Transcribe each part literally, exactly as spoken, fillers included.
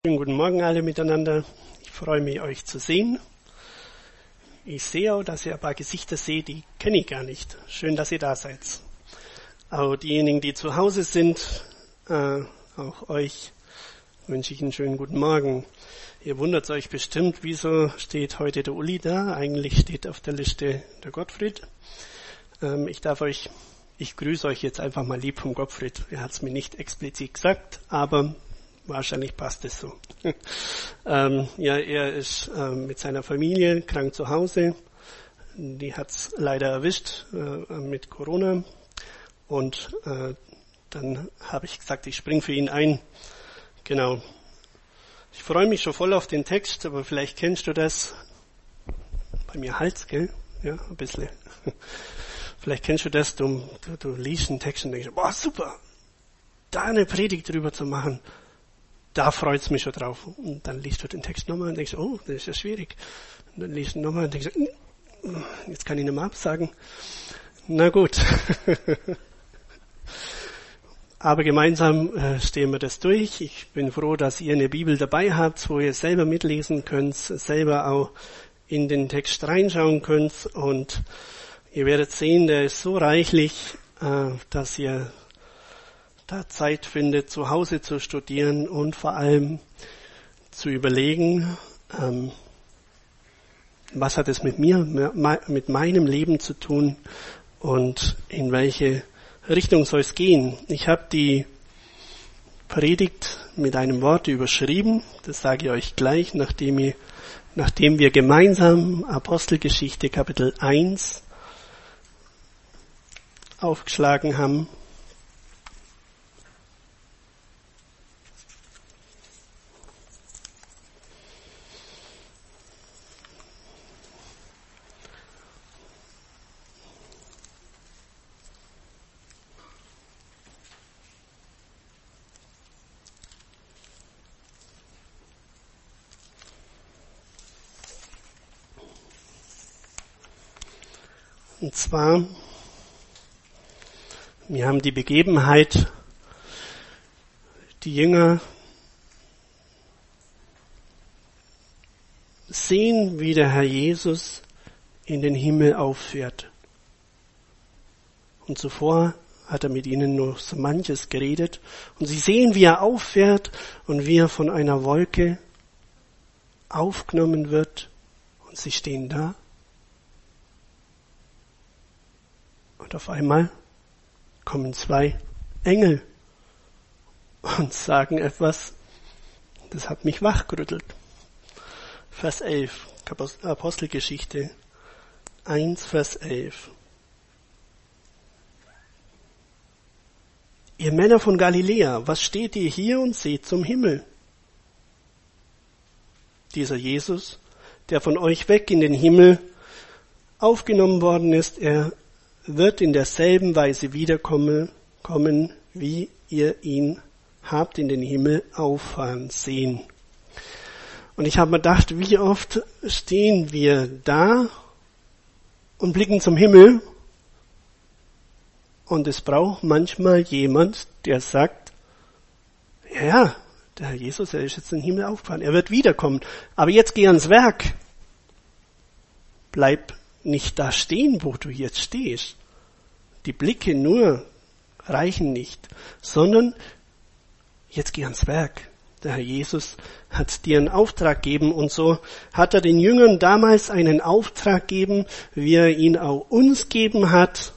Schönen guten Morgen alle miteinander. Ich freue mich, euch zu sehen. Ich sehe auch, dass ihr ein paar Gesichter seht, die kenne ich gar nicht. Schön, dass ihr da seid. Auch diejenigen, die zu Hause sind, äh, auch euch wünsche ich einen schönen guten Morgen. Ihr wundert euch bestimmt, wieso steht heute der Uli da? Eigentlich steht auf der Liste der Gottfried. Ähm, ich darf euch, ich grüße euch jetzt einfach mal lieb vom Gottfried. Er hat es mir nicht explizit gesagt, aber wahrscheinlich passt es so. ähm, ja, er ist ähm, mit seiner Familie krank zu Hause. Die hat's leider erwischt äh, mit Corona. Und äh, dann habe ich gesagt, ich spring für ihn ein. Genau. Ich freue mich schon voll auf den Text, aber vielleicht kennst du das. Bei mir Hals, gell? Ja, ein bisschen. Vielleicht kennst du das, du, du, du liest einen Text und denkst, boah, super, da eine Predigt drüber zu machen. Da freut's mich schon drauf. Und dann liest du den Text nochmal und denkst, oh, das ist ja schwierig. Und dann liest du nochmal und denkst, jetzt kann ich nicht mehr absagen. Na gut. Aber gemeinsam äh, stehen wir das durch. Ich bin froh, dass ihr eine Bibel dabei habt, wo ihr selber mitlesen könnt, selber auch in den Text reinschauen könnt. Und ihr werdet sehen, der ist so reichlich, äh, dass ihr da Zeit findet, zu Hause zu studieren und vor allem zu überlegen, ähm, was hat es mit mir, mit meinem Leben zu tun und in welche Richtung soll es gehen. Ich habe die Predigt mit einem Wort überschrieben, das sage ich euch gleich, nachdem, ich, nachdem wir gemeinsam Apostelgeschichte Kapitel eins aufgeschlagen haben. Und zwar, wir haben die Begebenheit, die Jünger sehen, wie der Herr Jesus in den Himmel auffährt. Und zuvor hat er mit ihnen noch so manches geredet. Und sie sehen, wie er auffährt und wie er von einer Wolke aufgenommen wird. Und sie stehen da. Und auf einmal kommen zwei Engel und sagen etwas, das hat mich wachgerüttelt. Vers elf, Apostelgeschichte eins, Vers elf. Ihr Männer von Galiläa, was steht ihr hier und seht zum Himmel? Dieser Jesus, der von euch weg in den Himmel aufgenommen worden ist, er wird in derselben Weise wiederkommen, kommen, wie ihr ihn habt in den Himmel auffahren sehen. Und ich habe mir gedacht, wie oft stehen wir da und blicken zum Himmel und es braucht manchmal jemand, der sagt, ja, ja, der Herr Jesus, er ist jetzt in den Himmel aufgefahren, er wird wiederkommen, aber jetzt geh ans Werk. Bleib nicht da stehen, wo du jetzt stehst. Die Blicke nur reichen nicht, sondern jetzt geh ans Werk. Der Herr Jesus hat dir einen Auftrag gegeben und so hat er den Jüngern damals einen Auftrag gegeben, wie er ihn auch uns gegeben hat.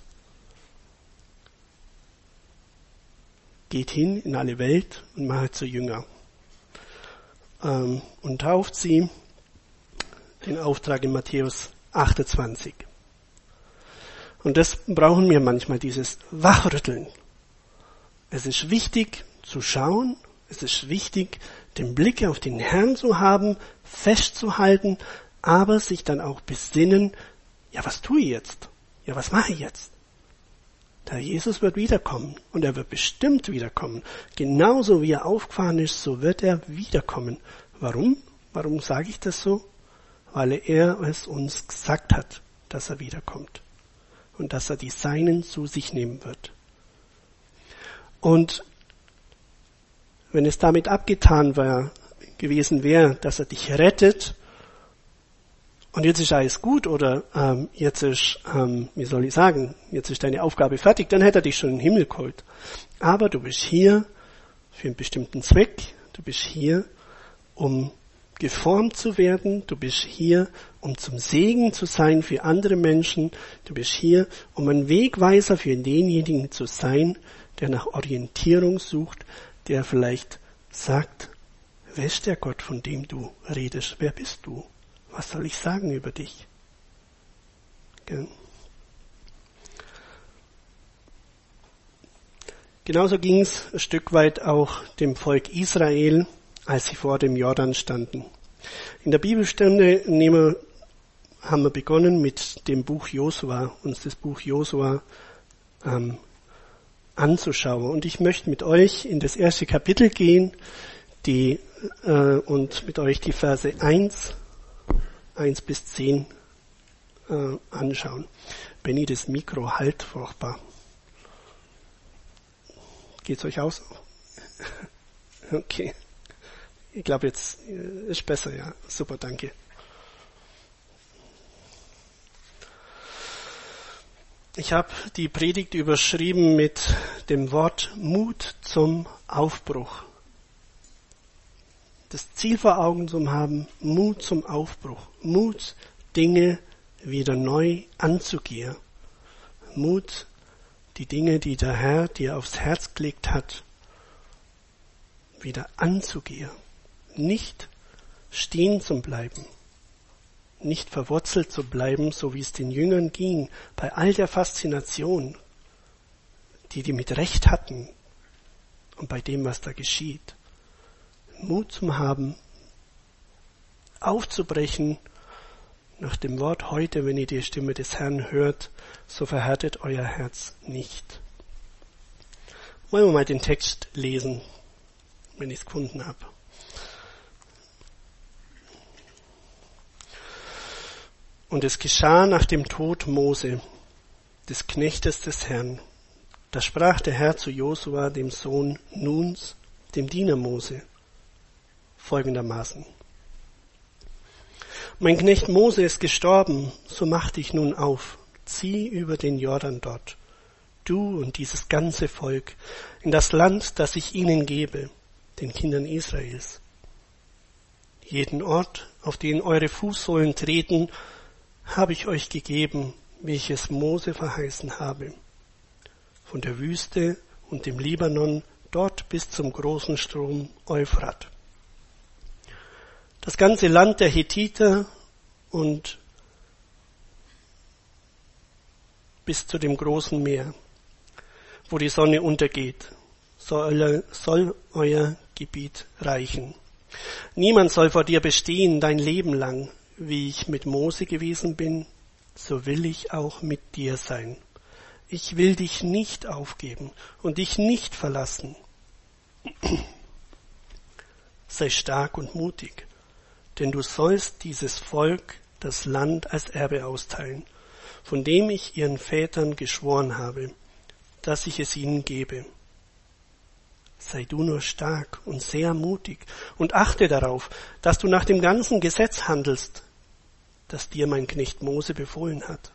Geht hin in alle Welt und macht zu Jünger. Ähm, und tauft sie, den Auftrag in Matthäus achtundzwanzig. Und das brauchen wir manchmal, dieses Wachrütteln. Es ist wichtig zu schauen, es ist wichtig, den Blick auf den Herrn zu haben, festzuhalten, aber sich dann auch besinnen, ja, was tue ich jetzt? Ja, was mache ich jetzt? Der Jesus wird wiederkommen und er wird bestimmt wiederkommen. Genauso wie er aufgefahren ist, so wird er wiederkommen. Warum? Warum sage ich das so? Weil er es uns gesagt hat, dass er wiederkommt und dass er die Seinen zu sich nehmen wird. Und wenn es damit abgetan war, gewesen wäre, dass er dich rettet und jetzt ist alles gut oder ähm, jetzt ist, ähm, wie soll ich sagen, jetzt ist deine Aufgabe fertig, dann hätte er dich schon in den Himmel geholt. Aber du bist hier für einen bestimmten Zweck, du bist hier, um geformt zu werden, du bist hier, um zum Segen zu sein für andere Menschen, du bist hier, um ein Wegweiser für denjenigen zu sein, der nach Orientierung sucht, der vielleicht sagt, wer ist der Gott, von dem du redest? Wer bist du? Was soll ich sagen über dich? Gell? Genauso ging es ein Stück weit auch dem Volk Israel, als sie vor dem Jordan standen. In der Bibelstunde nehmen, haben wir begonnen mit dem Buch Josua, uns das Buch Josua ähm, anzuschauen. Und ich möchte mit euch in das erste Kapitel gehen die, äh, und mit euch die Verse eins, eins bis zehn äh, anschauen. Benni, das Mikro halt furchtbar. Geht's euch aus? Okay. Ich glaube, jetzt ist besser, ja. Super, danke. Ich habe die Predigt überschrieben mit dem Wort Mut zum Aufbruch. Das Ziel vor Augen zu haben, Mut zum Aufbruch. Mut, Dinge wieder neu anzugehen. Mut, die Dinge, die der Herr dir aufs Herz gelegt hat, wieder anzugehen. Nicht stehen zu bleiben. Nicht verwurzelt zu bleiben, so wie es den Jüngern ging, bei all der Faszination, die die mit Recht hatten und bei dem, was da geschieht. Mut zum haben, aufzubrechen nach dem Wort heute, wenn ihr die Stimme des Herrn hört, so verhärtet euer Herz nicht. Wollen wir mal den Text lesen, wenn ich es gefunden habe. Und es geschah nach dem Tod Mose, des Knechtes des Herrn. Da sprach der Herr zu Josua, dem Sohn Nuns, dem Diener Mose, folgendermaßen. Mein Knecht Mose ist gestorben, so mach dich nun auf, zieh über den Jordan dort, du und dieses ganze Volk, in das Land, das ich ihnen gebe, den Kindern Israels. Jeden Ort, auf den eure Fußsohlen treten, habe ich euch gegeben, wie ich es Mose verheißen habe. Von der Wüste und dem Libanon dort bis zum großen Strom Euphrat. Das ganze Land der Hethiter und bis zu dem großen Meer, wo die Sonne untergeht, soll, soll euer Gebiet reichen. Niemand soll vor dir bestehen dein Leben lang. Wie ich mit Mose gewesen bin, so will ich auch mit dir sein. Ich will dich nicht aufgeben und dich nicht verlassen. Sei stark und mutig, denn du sollst dieses Volk das Land als Erbe austeilen, von dem ich ihren Vätern geschworen habe, dass ich es ihnen gebe. Sei du nur stark und sehr mutig und achte darauf, dass du nach dem ganzen Gesetz handelst, das dir mein Knecht Mose befohlen hat.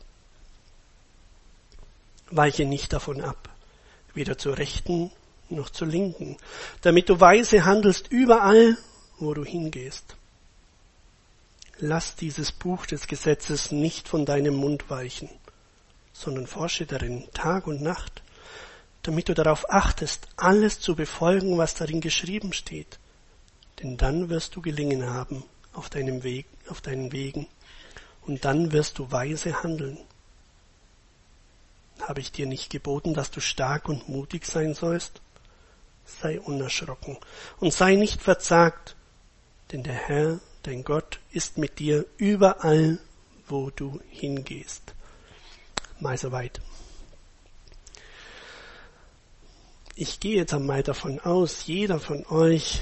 Weiche nicht davon ab, weder zur Rechten noch zur Linken, damit du weise handelst überall, wo du hingehst. Lass dieses Buch des Gesetzes nicht von deinem Mund weichen, sondern forsche darin Tag und Nacht, damit du darauf achtest, alles zu befolgen, was darin geschrieben steht. Denn dann wirst du gelingen haben auf deinem Weg, auf deinen Wegen, und dann wirst du weise handeln. Habe ich dir nicht geboten, dass du stark und mutig sein sollst? Sei unerschrocken und sei nicht verzagt, denn der Herr, dein Gott, ist mit dir überall, wo du hingehst. Mal soweit. Ich gehe jetzt einmal davon aus, jeder von euch,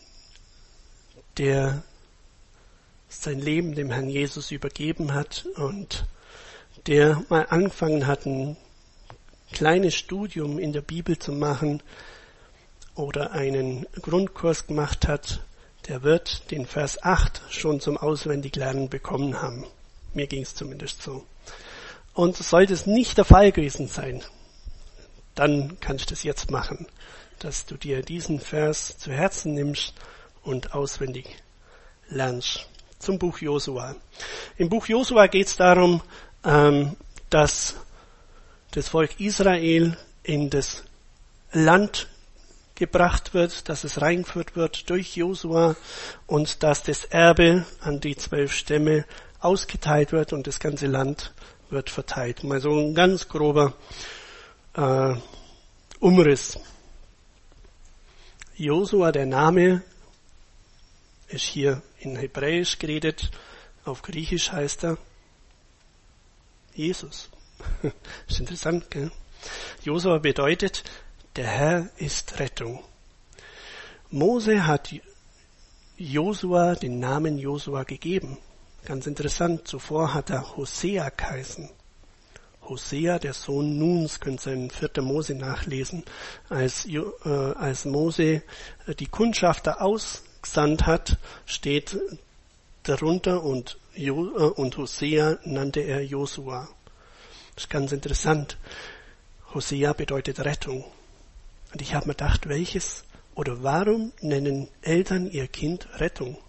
der sein Leben dem Herrn Jesus übergeben hat und der mal angefangen hat, ein kleines Studium in der Bibel zu machen oder einen Grundkurs gemacht hat, der wird den Vers acht schon zum Auswendiglernen bekommen haben. Mir ging es zumindest so. Und sollte es nicht der Fall gewesen sein, dann kannst du es jetzt machen, dass du dir diesen Vers zu Herzen nimmst und auswendig lernst. Zum Buch Josua. Im Buch Josua geht es darum, ähm, dass das Volk Israel in das Land gebracht wird, dass es reingeführt wird durch Josua und dass das Erbe an die zwölf Stämme ausgeteilt wird und das ganze Land wird verteilt. Mal so ein ganz grober äh, Umriss. Josua, der Name, ist hier in Hebräisch geredet, auf Griechisch heißt er Jesus. Ist interessant, gell? Josua bedeutet, der Herr ist Rettung. Mose hat Josua den Namen Josua gegeben. Ganz interessant, zuvor hat er Hosea geheißen. Hosea, der Sohn Nuns, könnt ihr in vierter Mose nachlesen, als, äh, als Mose die Kundschafter ausgesandt hat, steht darunter und, jo, äh, und Hosea nannte er Josua. Das ist ganz interessant. Hosea bedeutet Rettung. Und ich habe mir gedacht, welches oder warum nennen Eltern ihr Kind Rettung?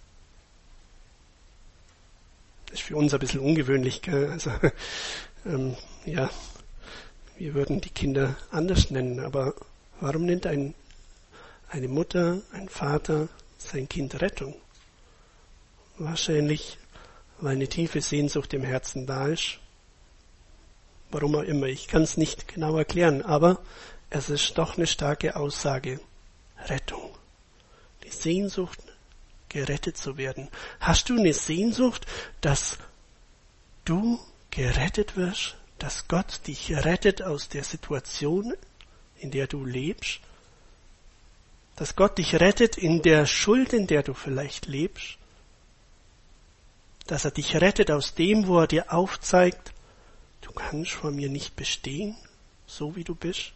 Das ist für uns ein bisschen ungewöhnlich, gell? Also, ähm, ja, wir würden die Kinder anders nennen, aber warum nennt ein, eine Mutter, ein Vater sein Kind Rettung? Wahrscheinlich, weil eine tiefe Sehnsucht im Herzen da ist. Warum auch immer, ich kann es nicht genau erklären, aber es ist doch eine starke Aussage. Rettung. Die Sehnsucht, gerettet zu werden. Hast du eine Sehnsucht, dass du gerettet wirst? Dass Gott dich rettet aus der Situation, in der du lebst? Dass Gott dich rettet in der Schuld, in der du vielleicht lebst? Dass er dich rettet aus dem, wo er dir aufzeigt, du kannst vor mir nicht bestehen, so wie du bist?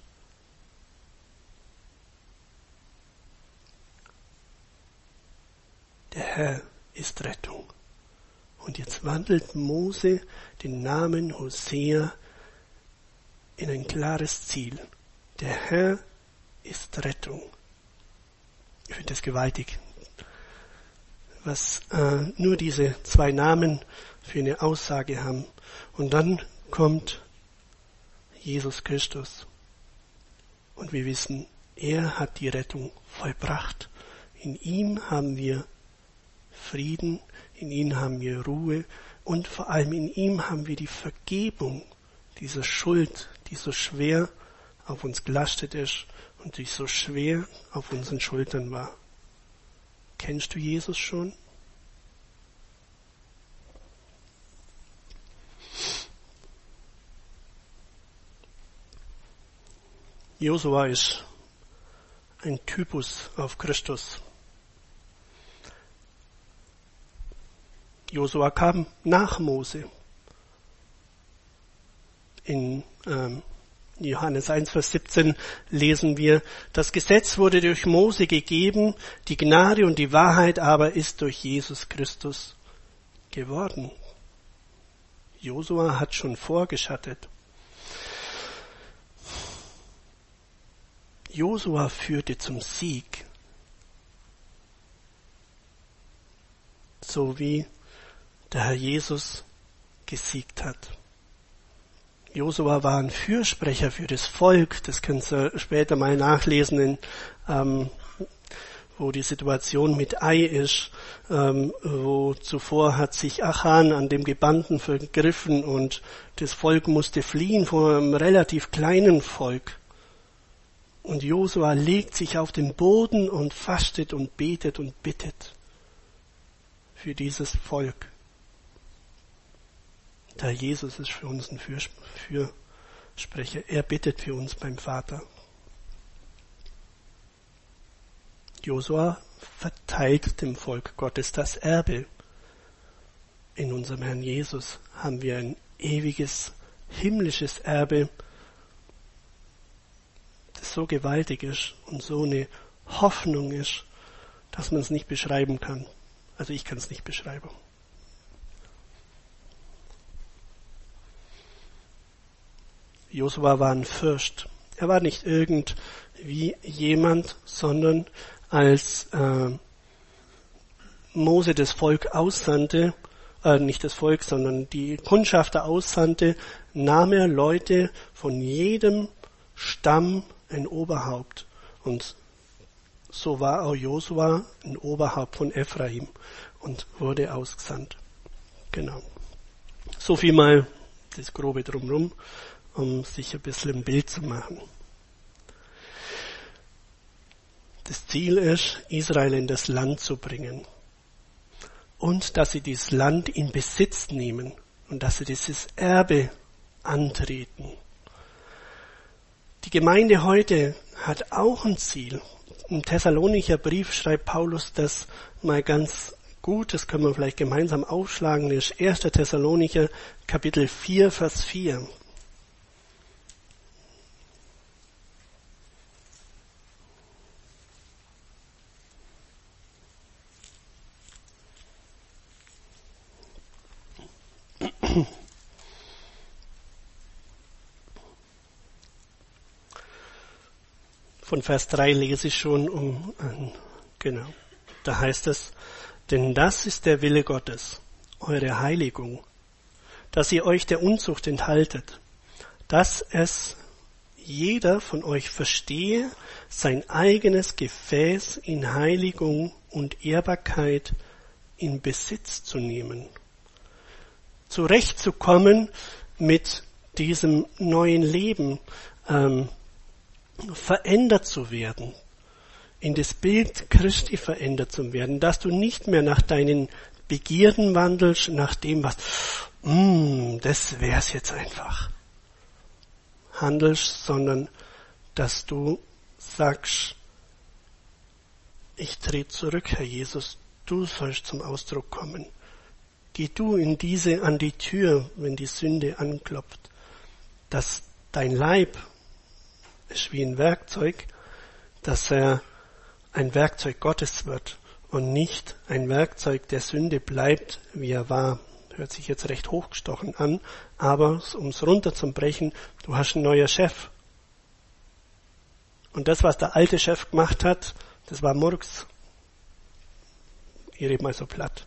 Der Herr ist Rettung. Und jetzt wandelt Mose den Namen Hosea in ein klares Ziel. Der Herr ist Rettung. Ich finde das gewaltig, was äh, nur diese zwei Namen für eine Aussage haben. Und dann kommt Jesus Christus. Und wir wissen, er hat die Rettung vollbracht. In ihm haben wir Frieden, in ihm haben wir Ruhe und vor allem in ihm haben wir die Vergebung dieser Schuld, die so schwer auf uns gelastet ist und die so schwer auf unseren Schultern war. Kennst du Jesus schon? Josua ist ein Typus auf Christus. Josua kam nach Mose. In ähm, Johannes eins, Vers siebzehn lesen wir, das Gesetz wurde durch Mose gegeben, die Gnade und die Wahrheit aber ist durch Jesus Christus geworden. Josua hat schon vorgeschattet. Josua führte zum Sieg, so wie der Herr Jesus gesiegt hat. Josua war ein Fürsprecher für das Volk, das kannst du später mal nachlesen, in, ähm, wo die Situation mit Ai ist, ähm, wo zuvor hat sich Achan an dem Gebannten vergriffen und das Volk musste fliehen vor einem relativ kleinen Volk. Und Josua legt sich auf den Boden und fastet und betet und bittet für dieses Volk. Der Jesus ist für uns ein Fürsprecher. Er bittet für uns beim Vater. Josua verteilt dem Volk Gottes das Erbe. In unserem Herrn Jesus haben wir ein ewiges, himmlisches Erbe, das so gewaltig ist und so eine Hoffnung ist, dass man es nicht beschreiben kann. Also ich kann es nicht beschreiben. Josua war ein Fürst. Er war nicht irgendwie jemand, sondern als äh, Mose das Volk aussandte, äh, nicht das Volk, sondern die Kundschafter aussandte, nahm er Leute von jedem Stamm ein Oberhaupt. Und so war auch Josua ein Oberhaupt von Ephraim und wurde ausgesandt. Genau. So viel mal das Grobe drumherum, um sich ein bisschen ein Bild zu machen. Das Ziel ist, Israel in das Land zu bringen. Und dass sie dieses Land in Besitz nehmen und dass sie dieses Erbe antreten. Die Gemeinde heute hat auch ein Ziel. Im Thessalonicher Brief schreibt Paulus das mal ganz gut, das können wir vielleicht gemeinsam aufschlagen, das ist erster Thessalonicher Kapitel vier, Vers vier. Von Vers drei lese ich schon um, genau. Da heißt es, denn das ist der Wille Gottes, eure Heiligung, dass ihr euch der Unzucht enthaltet, dass es jeder von euch verstehe, sein eigenes Gefäß in Heiligung und Ehrbarkeit in Besitz zu nehmen, zurechtzukommen mit diesem neuen Leben, ähm, verändert zu werden, in das Bild Christi verändert zu werden, dass du nicht mehr nach deinen Begierden wandelst, nach dem, was, mm, das wär's jetzt einfach, handelst, sondern dass du sagst, ich trete zurück, Herr Jesus, du sollst zum Ausdruck kommen. Geh du in diese, an die Tür, wenn die Sünde anklopft, dass dein Leib ist wie ein Werkzeug, dass er ein Werkzeug Gottes wird und nicht ein Werkzeug der Sünde bleibt, wie er war. Hört sich jetzt recht hochgestochen an, aber um es runterzubrechen, du hast einen neuen Chef. Und das, was der alte Chef gemacht hat, das war Murks. Ich rede mal so platt.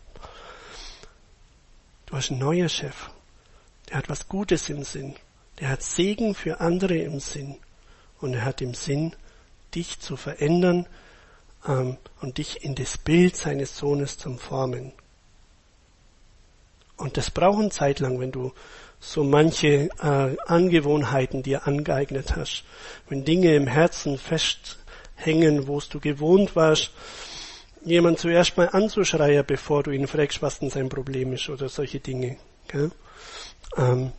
Du hast einen neuen Chef. Der hat was Gutes im Sinn. Der hat Segen für andere im Sinn. Und er hat im Sinn, dich zu verändern ähm, und dich in das Bild seines Sohnes zu formen. Und das braucht eine Zeit lang, wenn du so manche äh, Angewohnheiten dir angeeignet hast. Wenn Dinge im Herzen festhängen, wo du gewohnt warst, jemand zuerst mal anzuschreien, bevor du ihn fragst, was denn sein Problem ist oder solche Dinge. Gell? Ähm,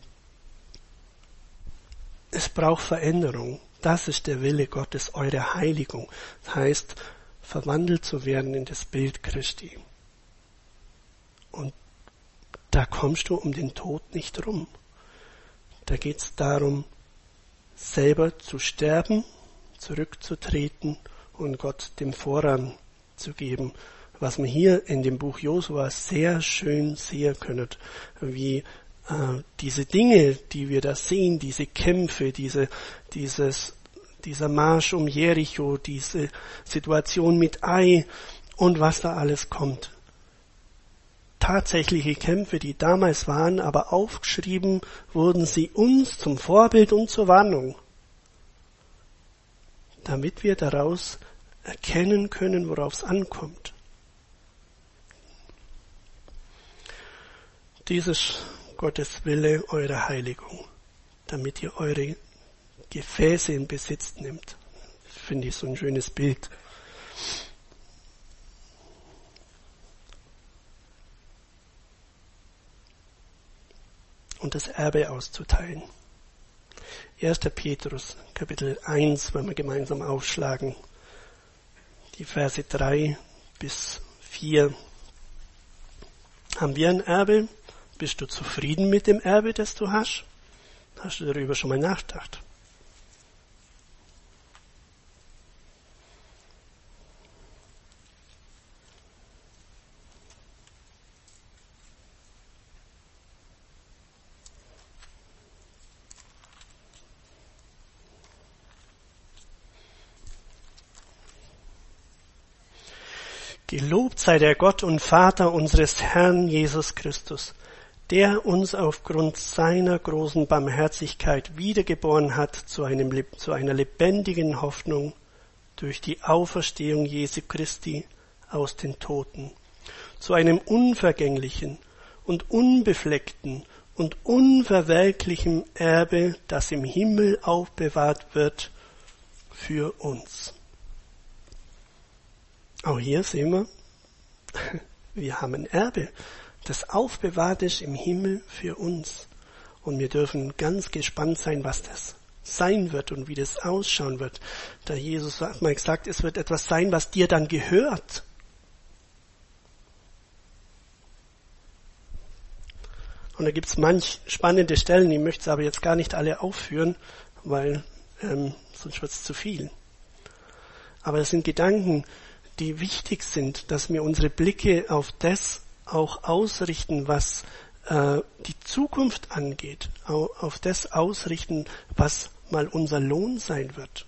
es braucht Veränderung. Das ist der Wille Gottes, eure Heiligung. Das heißt, verwandelt zu werden in das Bild Christi. Und da kommst du um den Tod nicht rum. Da geht es darum, selber zu sterben, zurückzutreten und Gott dem Vorrang zu geben. Was man hier in dem Buch Josua sehr schön sehen können, wie äh, diese Dinge, die wir da sehen, diese Kämpfe, diese, dieses, dieser Marsch um Jericho, diese Situation mit Ai und was da alles kommt. Tatsächliche Kämpfe, die damals waren, aber aufgeschrieben wurden sie uns zum Vorbild und zur Warnung, damit wir daraus erkennen können, worauf es ankommt. Dieses Gottes Wille, eure Heiligung, damit ihr eure Gefäße in Besitz nimmt. Finde ich so ein schönes Bild. Und das Erbe auszuteilen. erster Petrus, Kapitel eins, wenn wir gemeinsam aufschlagen. Die Verse drei bis vier. Haben wir ein Erbe? Bist du zufrieden mit dem Erbe, das du hast? Hast du darüber schon mal nachgedacht? Gelobt sei der Gott und Vater unseres Herrn Jesus Christus, der uns aufgrund seiner großen Barmherzigkeit wiedergeboren hat zu, einem, zu einer lebendigen Hoffnung durch die Auferstehung Jesu Christi aus den Toten, zu einem unvergänglichen und unbefleckten und unverwelklichen Erbe, das im Himmel aufbewahrt wird für uns. Auch hier sehen wir, wir haben ein Erbe, das aufbewahrt ist im Himmel für uns. Und wir dürfen ganz gespannt sein, was das sein wird und wie das ausschauen wird. Da Jesus hat mal gesagt, es wird etwas sein, was dir dann gehört. Und da gibt es manch spannende Stellen, ich möchte es aber jetzt gar nicht alle aufführen, weil ähm, sonst wird es zu viel. Aber es sind Gedanken, die wichtig sind, dass wir unsere Blicke auf das auch ausrichten, was äh, die Zukunft angeht, auf das ausrichten, was mal unser Lohn sein wird.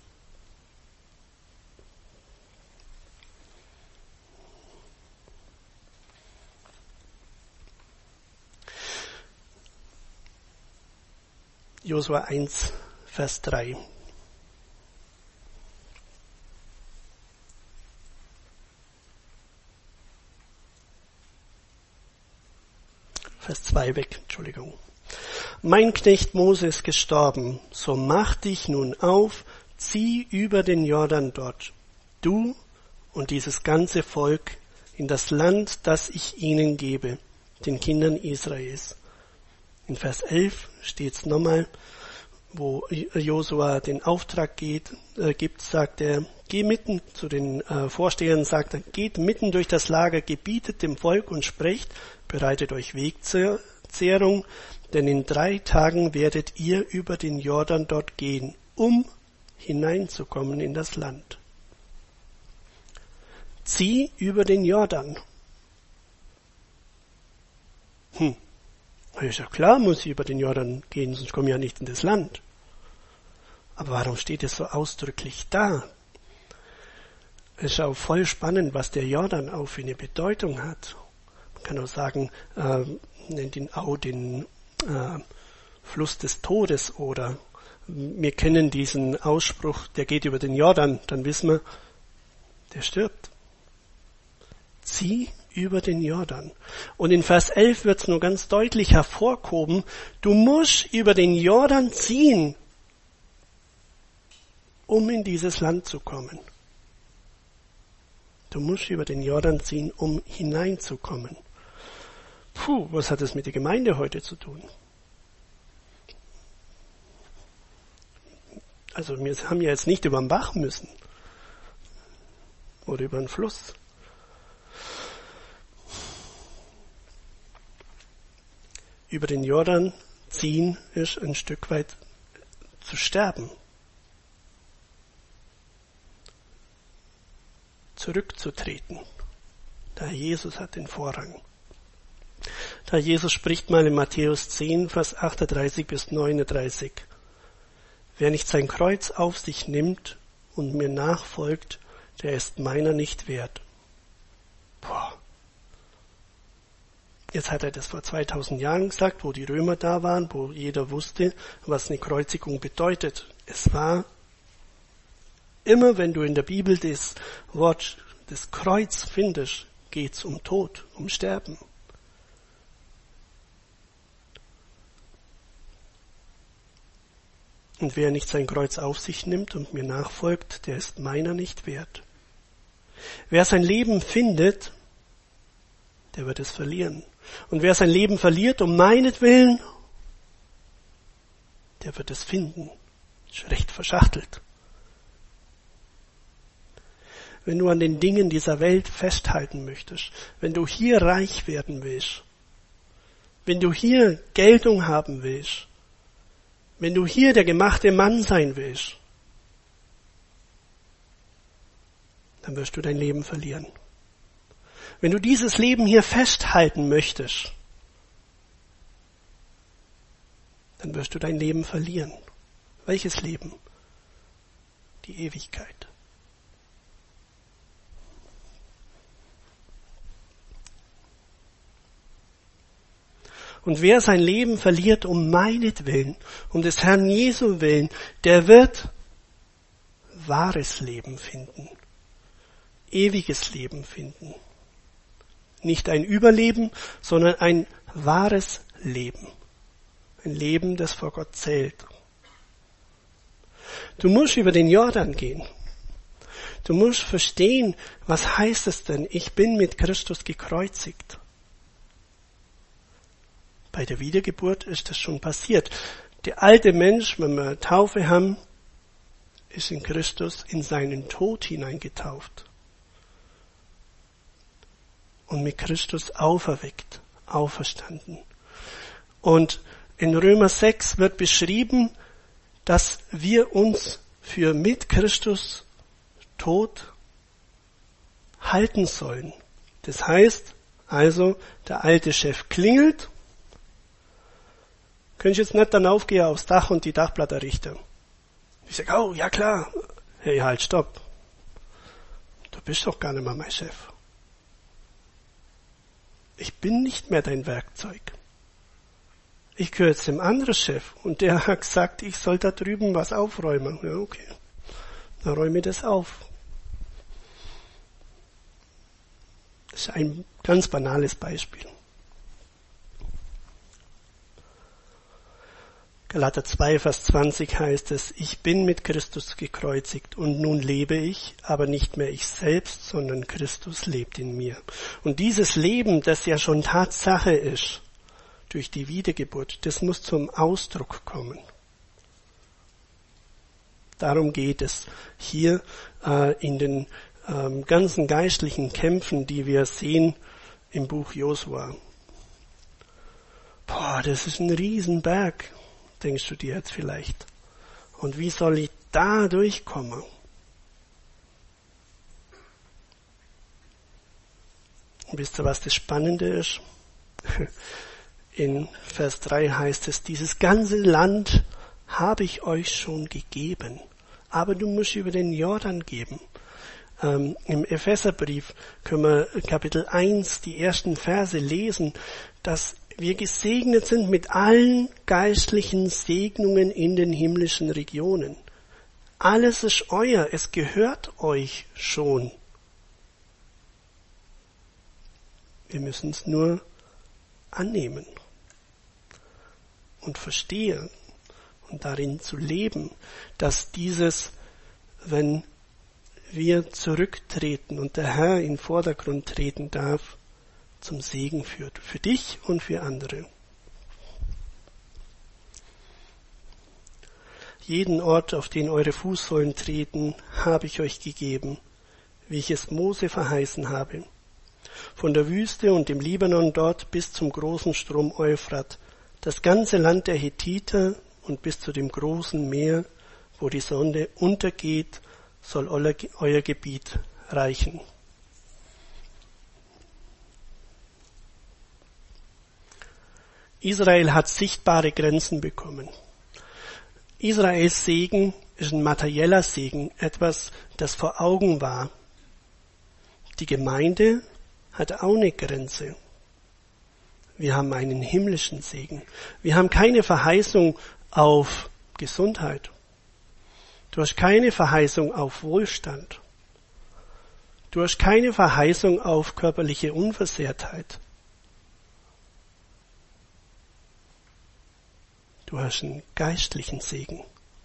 Josua eins, Vers drei. Vers zwei weg, Entschuldigung. Mein Knecht Mose ist gestorben, so mach dich nun auf, zieh über den Jordan dort, du und dieses ganze Volk, in das Land, das ich ihnen gebe, den Kindern Israels. In Vers elf steht es nochmal, wo Josua den Auftrag geht, äh, gibt, sagt er, geh mitten zu den äh, Vorstehern, sagt er, geht mitten durch das Lager, gebietet dem Volk und sprecht, bereitet euch Wegzehrung, denn in drei Tagen werdet ihr über den Jordan dort gehen, um hineinzukommen in das Land. Zieh über den Jordan. Hm. Ist ja klar, muss ich über den Jordan gehen, sonst komme ich ja nicht in das Land. Aber warum steht es so ausdrücklich da? Es ist auch voll spannend, was der Jordan auch für eine Bedeutung hat. Man kann auch sagen, äh, nennt ihn auch den äh, Fluss des Todes oder wir kennen diesen Ausspruch, der geht über den Jordan, dann wissen wir, der stirbt. Zieh über den Jordan. Und in Vers elf wird es nur ganz deutlich hervorgehoben, du musst über den Jordan ziehen, um in dieses Land zu kommen. Du musst über den Jordan ziehen, um hineinzukommen. Puh, was hat das mit der Gemeinde heute zu tun? Also wir haben ja jetzt nicht über den Bach müssen oder über den Fluss. Über den Jordan ziehen ist ein Stück weit zu sterben. Zurückzutreten. Da Jesus hat den Vorrang. Da Jesus spricht mal in Matthäus zehn, Vers achtunddreißig bis neununddreißig. Wer nicht sein Kreuz auf sich nimmt und mir nachfolgt, der ist meiner nicht wert. Boah. Jetzt hat er das vor zweitausend Jahren gesagt, wo die Römer da waren, wo jeder wusste, was eine Kreuzigung bedeutet. Es war immer, wenn du in der Bibel das Wort, das Kreuz findest, geht's um Tod, um Sterben. Und wer nicht sein Kreuz auf sich nimmt und mir nachfolgt, der ist meiner nicht wert. Wer sein Leben findet, der wird es verlieren. Und wer sein Leben verliert um meinetwillen, der wird es finden. Ist recht verschachtelt. Wenn du an den Dingen dieser Welt festhalten möchtest, wenn du hier reich werden willst, wenn du hier Geltung haben willst, wenn du hier der gemachte Mann sein willst, dann wirst du dein Leben verlieren. Wenn du dieses Leben hier festhalten möchtest, dann wirst du dein Leben verlieren. Welches Leben? Die Ewigkeit. Und wer sein Leben verliert um meinetwillen, um des Herrn Jesu willen, der wird wahres Leben finden, ewiges Leben finden. Nicht ein Überleben, sondern ein wahres Leben. Ein Leben, das vor Gott zählt. Du musst über den Jordan gehen. Du musst verstehen, was heißt es denn? Ich bin mit Christus gekreuzigt. Bei der Wiedergeburt ist das schon passiert. Der alte Mensch, wenn wir Taufe haben, ist in Christus in seinen Tod hineingetauft. Und mit Christus auferweckt, auferstanden. Und in Römer sechs wird beschrieben, dass wir uns für mit Christus Tod halten sollen. Das heißt also, der alte Chef klingelt. Könnte ich jetzt nicht dann aufgehen aufs Dach und die Dachplatte richten? Ich sage, oh, ja klar. Hey, halt, stopp. Du bist doch gar nicht mehr mein Chef. Ich bin nicht mehr dein Werkzeug. Ich gehöre jetzt dem anderen Chef und der hat gesagt, ich soll da drüben was aufräumen. Ja, okay. Dann räume ich das auf. Das ist ein ganz banales Beispiel. Galater zwei, Vers zwanzig heißt es, ich bin mit Christus gekreuzigt und nun lebe ich, aber nicht mehr ich selbst, sondern Christus lebt in mir. Und dieses Leben, das ja schon Tatsache ist, durch die Wiedergeburt, das muss zum Ausdruck kommen. Darum geht es hier äh, in den ähm, ganzen geistlichen Kämpfen, die wir sehen im Buch Josua. Boah, das ist ein Riesenberg, denkst du dir jetzt vielleicht. Und wie soll ich da durchkommen? Und wisst ihr, was das Spannende ist? In Vers drei heißt es, dieses ganze Land habe ich euch schon gegeben, aber du musst über den Jordan geben. Ähm, Im Epheserbrief können wir Kapitel eins, die ersten Verse lesen, dass wir gesegnet sind mit allen geistlichen Segnungen in den himmlischen Regionen. Alles ist euer, es gehört euch schon. Wir müssen es nur annehmen und verstehen und darin zu leben, dass dieses, wenn wir zurücktreten und der Herr in den Vordergrund treten darf, zum Segen führt, für dich und für andere. Jeden Ort, auf den eure Fußsohlen treten, habe ich euch gegeben, wie ich es Mose verheißen habe. Von der Wüste und dem Libanon dort bis zum großen Strom Euphrat, das ganze Land der Hethiter und bis zu dem großen Meer, wo die Sonne untergeht, soll euer Gebiet reichen. Israel hat sichtbare Grenzen bekommen. Israels Segen ist ein materieller Segen, etwas, das vor Augen war. Die Gemeinde hat auch eine Grenze. Wir haben einen himmlischen Segen. Wir haben keine Verheißung auf Gesundheit. Du hast keine Verheißung auf Wohlstand. Du hast keine Verheißung auf körperliche Unversehrtheit. Du hast einen geistlichen Segen.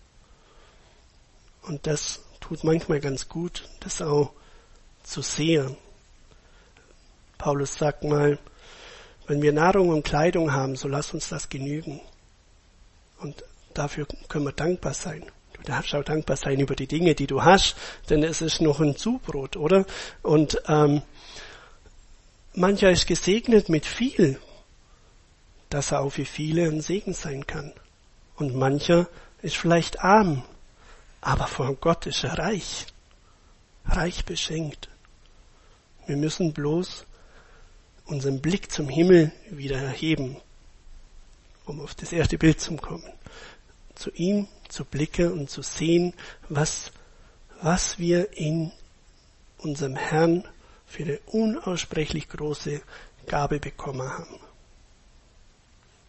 Und das tut manchmal ganz gut, das auch zu sehen. Paulus sagt mal, wenn wir Nahrung und Kleidung haben, so lass uns das genügen. Und dafür können wir dankbar sein. Du darfst auch dankbar sein über die Dinge, die du hast, denn es ist noch ein Zubrot, oder? Und ähm, mancher ist gesegnet mit viel, dass er auch für viele ein Segen sein kann. Und mancher ist vielleicht arm, aber von Gott ist er reich, reich beschenkt. Wir müssen bloß unseren Blick zum Himmel wieder erheben, um auf das erste Bild zu kommen. Zu ihm zu blicken und zu sehen, was, was wir in unserem Herrn für eine unaussprechlich große Gabe bekommen haben.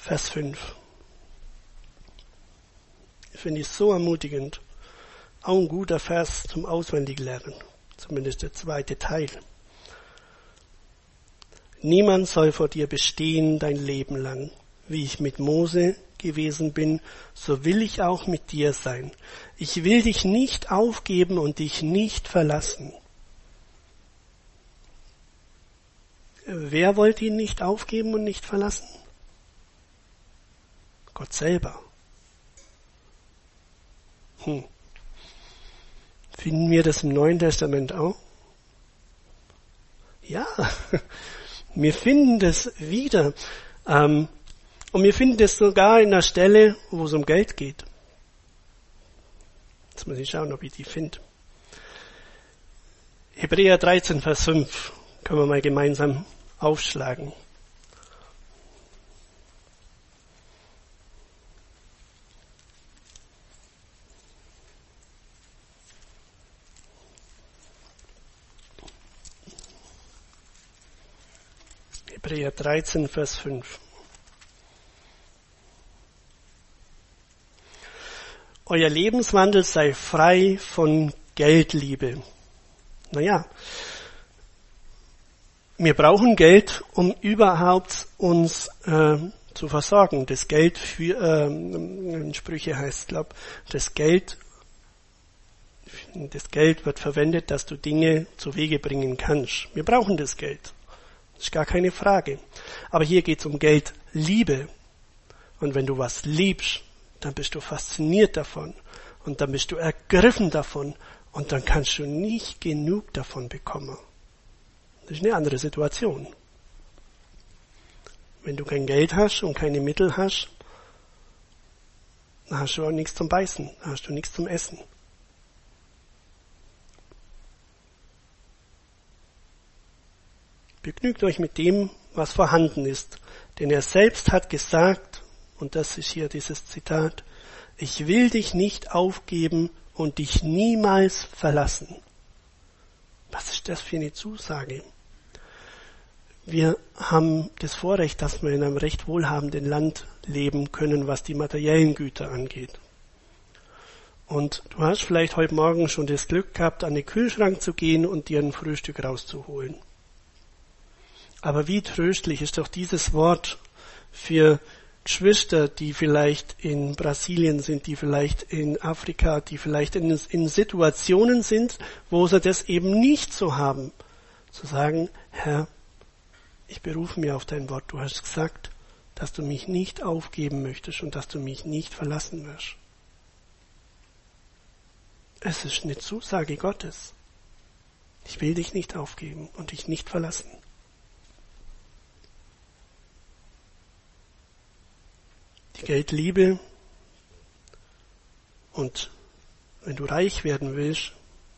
Vers fünf. Finde ich so ermutigend. Auch ein guter Vers zum Auswendiglernen. Zumindest der zweite Teil. Niemand soll vor dir bestehen dein Leben lang. Wie ich mit Mose gewesen bin, so will ich auch mit dir sein. Ich will dich nicht aufgeben und dich nicht verlassen. Wer wollte ihn nicht aufgeben und nicht verlassen? Gott selber. Hm. Finden wir das im Neuen Testament auch? Ja, wir finden das wieder. Ähm, und wir finden das sogar in einer Stelle, wo es um Geld geht. Jetzt muss ich schauen, ob ich die finde. Hebräer dreizehn, Vers fünf. Können wir mal gemeinsam aufschlagen. Hebräer dreizehn, Vers fünf. Euer Lebenswandel sei frei von Geldliebe. Naja, wir brauchen Geld, um überhaupt uns äh, zu versorgen. Das Geld für, äh, in Sprüche heißt, glaube das Geld, das Geld wird verwendet, dass du Dinge zu Wege bringen kannst. Wir brauchen das Geld. Das ist gar keine Frage. Aber hier geht es um Geldliebe. Und wenn du was liebst, dann bist du fasziniert davon. Und dann bist du ergriffen davon. Und dann kannst du nicht genug davon bekommen. Das ist eine andere Situation. Wenn du kein Geld hast und keine Mittel hast, dann hast du auch nichts zum Beißen, dann hast du nichts zum Essen. Begnügt euch mit dem, was vorhanden ist. Denn er selbst hat gesagt, und das ist hier dieses Zitat, ich will dich nicht aufgeben und dich niemals verlassen. Was ist das für eine Zusage? Wir haben das Vorrecht, dass wir in einem recht wohlhabenden Land leben können, was die materiellen Güter angeht. Und du hast vielleicht heute Morgen schon das Glück gehabt, an den Kühlschrank zu gehen und dir ein Frühstück rauszuholen. Aber wie tröstlich ist doch dieses Wort für Geschwister, die vielleicht in Brasilien sind, die vielleicht in Afrika, die vielleicht in, in Situationen sind, wo sie das eben nicht so haben. Zu sagen, Herr, ich berufe mich auf dein Wort. Du hast gesagt, dass du mich nicht aufgeben möchtest und dass du mich nicht verlassen wirst. Es ist eine Zusage Gottes. Ich will dich nicht aufgeben und dich nicht verlassen. Die Geldliebe und wenn du reich werden willst,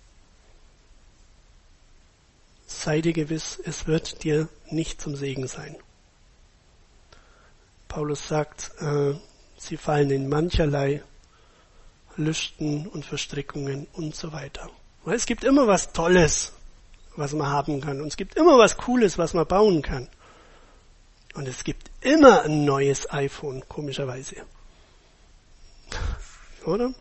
sei dir gewiss, es wird dir nicht zum Segen sein. Paulus sagt, äh, sie fallen in mancherlei Lüsten und Verstrickungen und so weiter. Weil es gibt immer was Tolles, was man haben kann. Und es gibt immer was Cooles, was man bauen kann. Und es gibt immer ein neues iPhone, komischerweise. Oder?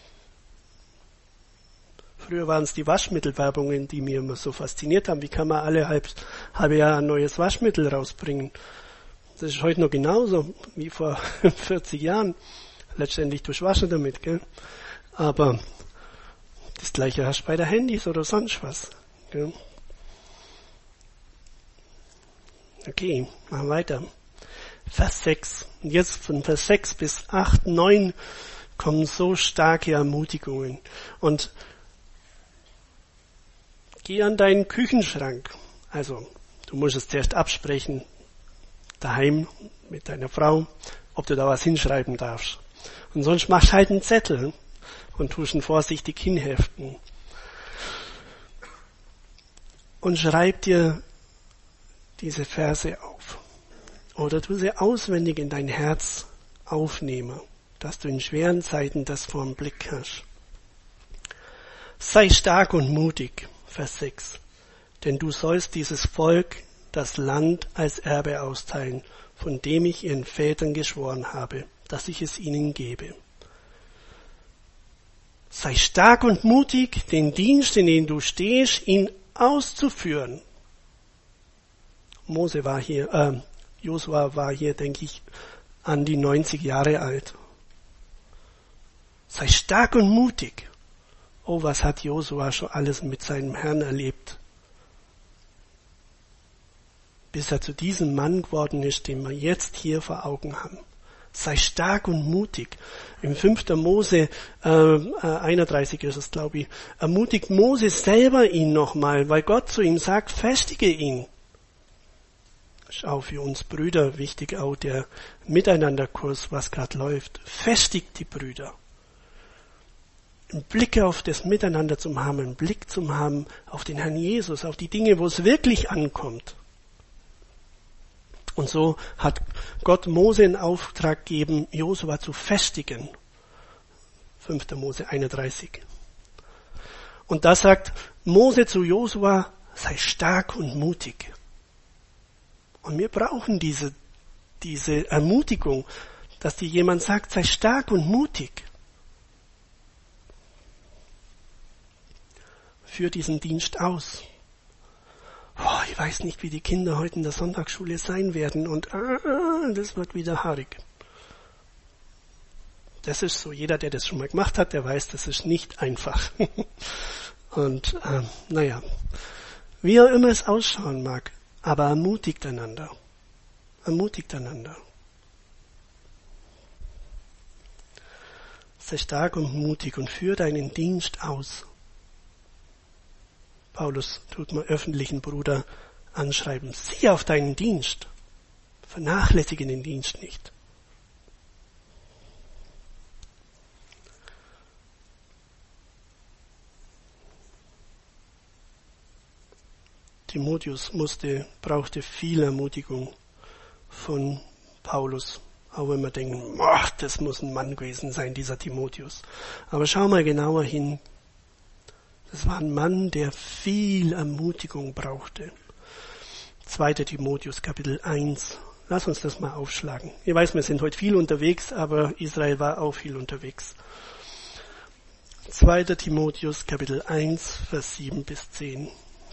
Früher waren es die Waschmittelwerbungen, die mir immer so fasziniert haben. Wie kann man alle halb, halbe Jahr ein neues Waschmittel rausbringen? Das ist heute noch genauso wie vor vierzig Jahren. Letztendlich du waschen damit, gell? Aber das Gleiche hast du bei der Handys oder sonst was. Gell? Okay, machen wir weiter. Vers sechs. Und jetzt von Vers sechs bis acht, neun kommen so starke Ermutigungen. Und geh an deinen Küchenschrank. Also, du musst es zuerst absprechen, daheim mit deiner Frau, ob du da was hinschreiben darfst. Und sonst machst du halt einen Zettel und tust ihn vorsichtig hinheften. Und schreib dir diese Verse auf. Oder tu sie auswendig in dein Herz aufnehmen, dass du in schweren Zeiten das vor dem Blick hast. Sei stark und mutig, Vers sechs. Denn du sollst dieses Volk das Land als Erbe austeilen, von dem ich ihren Vätern geschworen habe, dass ich es ihnen gebe. Sei stark und mutig, den Dienst, in den du stehst, ihn auszuführen. Mose war hier, äh, Josua war hier, denke ich, an die neunzig Jahre alt. Sei stark und mutig. Oh, was hat Josua schon alles mit seinem Herrn erlebt, bis er zu diesem Mann geworden ist, den wir jetzt hier vor Augen haben. Sei stark und mutig. Im fünften Mose äh, einunddreißig ist es, glaube ich, ermutigt Mose selber ihn nochmal, weil Gott zu ihm sagt, festige ihn. Das ist auch für uns Brüder wichtig, auch der Miteinanderkurs, was gerade läuft. Festigt die Brüder. Einen Blick auf das Miteinander zu haben, einen Blick zu haben auf den Herrn Jesus, auf die Dinge, wo es wirklich ankommt. Und so hat Gott Mose in Auftrag gegeben, Josua zu festigen. fünfter Mose einunddreißig. Und da sagt Mose zu Josua, sei stark und mutig. Und wir brauchen diese, diese Ermutigung, dass dir jemand sagt, sei stark und mutig. Führ diesen Dienst aus. Oh, ich weiß nicht, wie die Kinder heute in der Sonntagsschule sein werden und ah, das wird wieder haarig. Das ist so, jeder, der das schon mal gemacht hat, der weiß, das ist nicht einfach. Und äh, naja, wie auch immer es ausschauen mag, aber ermutigt einander. Ermutigt einander. Sei stark und mutig und führ deinen Dienst aus. Paulus tut mal öffentlichen Bruder anschreiben, sieh auf deinen Dienst, vernachlässige den Dienst nicht. Timotheus musste, brauchte viel Ermutigung von Paulus, auch wenn wir denken, boah, das muss ein Mann gewesen sein, dieser Timotheus. Aber schau mal genauer hin. Das war ein Mann, der viel Ermutigung brauchte. zweiter Timotheus, Kapitel eins. Lass uns das mal aufschlagen. Ich weiß, wir sind heute viel unterwegs, aber Israel war auch viel unterwegs. zweiter Timotheus, Kapitel eins, Vers sieben bis zehn.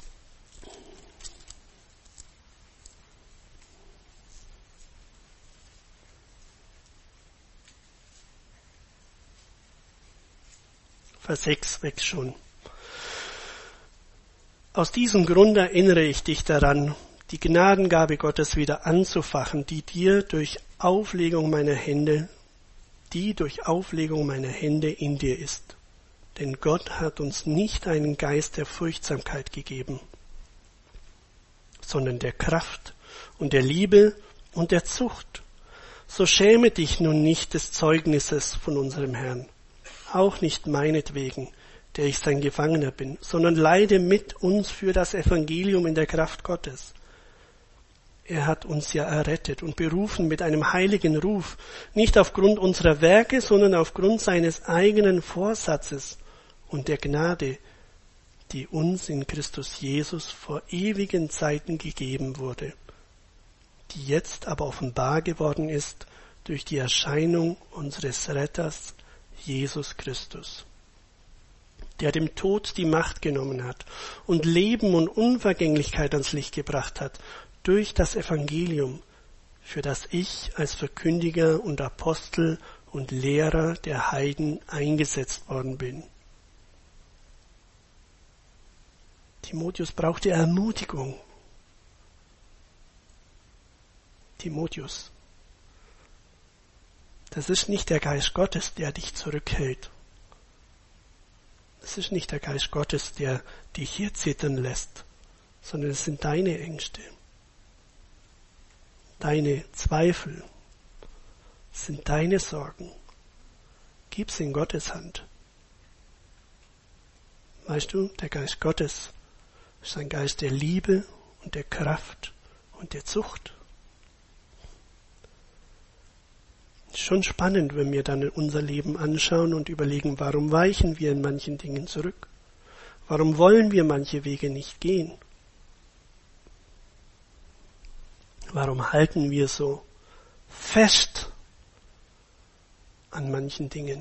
Vers sechs weg schon. Aus diesem Grund erinnere ich dich daran, die Gnadengabe Gottes wieder anzufachen, die dir durch Auflegung meiner Hände, die durch Auflegung meiner Hände in dir ist. Denn Gott hat uns nicht einen Geist der Furchtsamkeit gegeben, sondern der Kraft und der Liebe und der Zucht. So schäme dich nun nicht des Zeugnisses von unserem Herrn, auch nicht meinetwegen, der ich sein Gefangener bin, sondern leide mit uns für das Evangelium in der Kraft Gottes. Er hat uns ja errettet und berufen mit einem heiligen Ruf, nicht aufgrund unserer Werke, sondern aufgrund seines eigenen Vorsatzes und der Gnade, die uns in Christus Jesus vor ewigen Zeiten gegeben wurde, die jetzt aber offenbar geworden ist durch die Erscheinung unseres Retters, Jesus Christus, der dem Tod die Macht genommen hat und Leben und Unvergänglichkeit ans Licht gebracht hat, durch das Evangelium, für das ich als Verkündiger und Apostel und Lehrer der Heiden eingesetzt worden bin. Timotheus brauchte Ermutigung. Timotheus, das ist nicht der Geist Gottes, der dich zurückhält. Das ist nicht der Geist Gottes, der dich hier zittern lässt, sondern es sind deine Ängste, deine Zweifel, es sind deine Sorgen. Gib's in Gottes Hand. Weißt du, der Geist Gottes ist ein Geist der Liebe und der Kraft und der Zucht. Es ist schon spannend, wenn wir dann unser Leben anschauen und überlegen, warum weichen wir in manchen Dingen zurück? Warum wollen wir manche Wege nicht gehen? Warum halten wir so fest an manchen Dingen,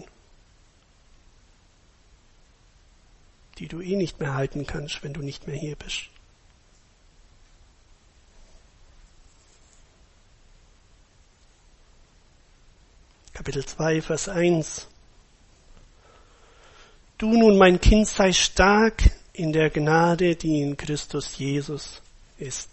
die du eh nicht mehr halten kannst, wenn du nicht mehr hier bist? Kapitel zwei, Vers eins. Du nun, mein Kind, sei stark in der Gnade, die in Christus Jesus ist.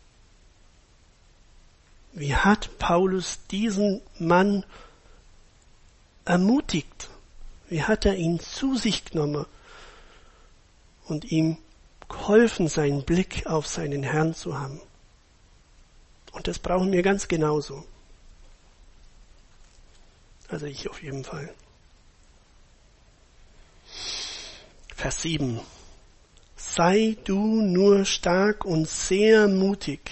Wie hat Paulus diesen Mann ermutigt? Wie hat er ihn zu sich genommen und ihm geholfen, seinen Blick auf seinen Herrn zu haben? Und das brauchen wir ganz genauso. Also ich auf jeden Fall. Vers sieben. Sei du nur stark und sehr mutig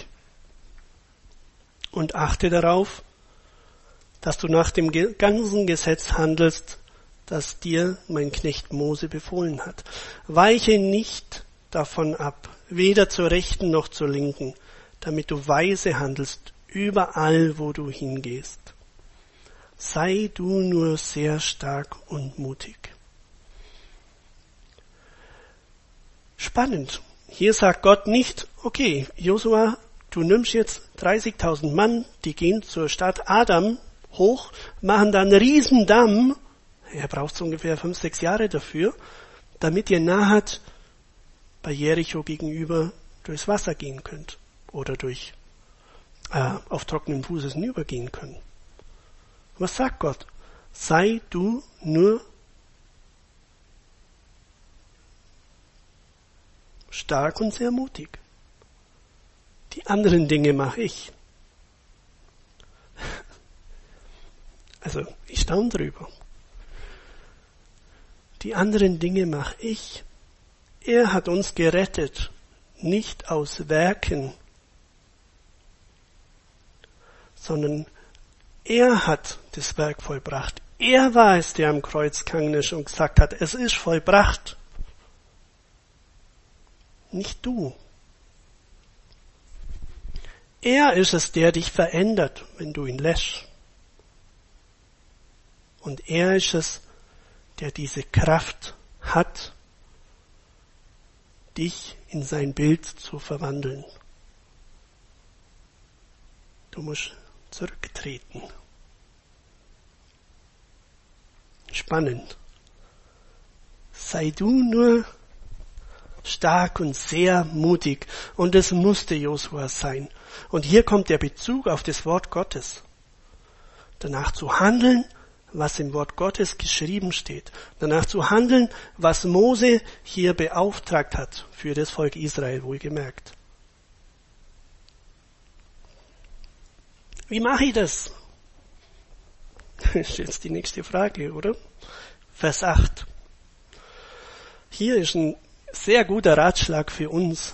und achte darauf, dass du nach dem ganzen Gesetz handelst, das dir mein Knecht Mose befohlen hat. Weiche nicht davon ab, weder zur Rechten noch zur Linken, damit du weise handelst überall, wo du hingehst. Sei du nur sehr stark und mutig. Spannend. Hier sagt Gott nicht, okay, Josua, du nimmst jetzt dreißigtausend Mann, die gehen zur Stadt Adam hoch, machen da einen Riesendamm. Er braucht so ungefähr fünf, sechs Jahre dafür, damit ihr nahe bei Jericho gegenüber durchs Wasser gehen könnt oder durch äh, auf trockenen Fußes hinübergehen könnt. Was sagt Gott? Sei du nur stark und sehr mutig. Die anderen Dinge mache ich. Also, ich staune drüber. Die anderen Dinge mache ich. Er hat uns gerettet, nicht aus Werken, sondern er hat das Werk vollbracht. Er war es, der am Kreuz gehangen ist und gesagt hat, es ist vollbracht. Nicht du. Er ist es, der dich verändert, wenn du ihn lässt. Und er ist es, der diese Kraft hat, dich in sein Bild zu verwandeln. Du musst zurücktreten. Spannend. Sei du nur stark und sehr mutig. Und es musste Josua sein. Und hier kommt der Bezug auf das Wort Gottes. Danach zu handeln, was im Wort Gottes geschrieben steht. Danach zu handeln, was Mose hier beauftragt hat für das Volk Israel, wohlgemerkt. Wie mache ich das? Das ist jetzt die nächste Frage, oder? Vers acht. Hier ist ein sehr guter Ratschlag für uns.